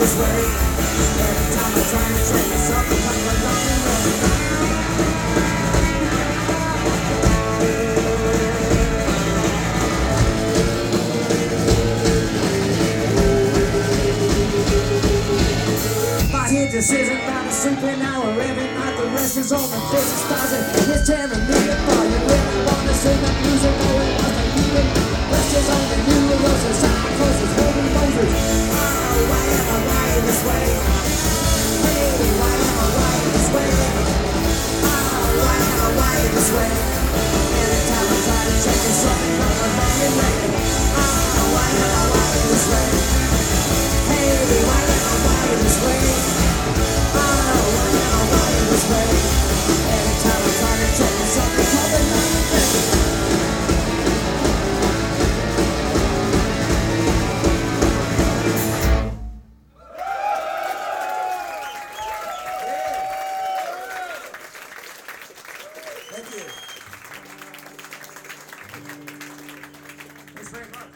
this way. Every time I try to check myself, I'm like a lonely man. My head just isn't about a sleeping hour every night. The rest is on the face of stars and it's tearing me apart. You really wanna sing that music, oh it must have been. Rest is on the universe and Santa Claus is holding Moses. Oh, why am I wired this way? Hey, why am I wired this way? Oh, why am I wired this way? Every time I try to check it, something comes from my way. Oh, why am I wired this way? Hey, why am I wired this way? Oh, why am I wired this way? Every time I try to check it, something comes from my way. Thank you. Thanks very much.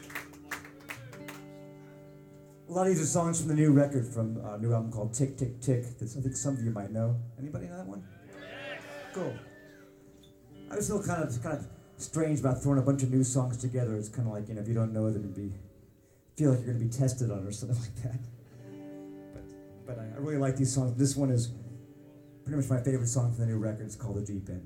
A lot of these are songs from the new record, from a new album called Tick, Tick, Tick. That I think some of you might know. Anybody know that one? Cool. I just feel kind of strange about throwing a bunch of new songs together. It's kind of like, if you don't know them, feel like you're going to be tested on or something like that. But I really like these songs. This one is pretty much my favorite song from the new record. It's called The Deep End.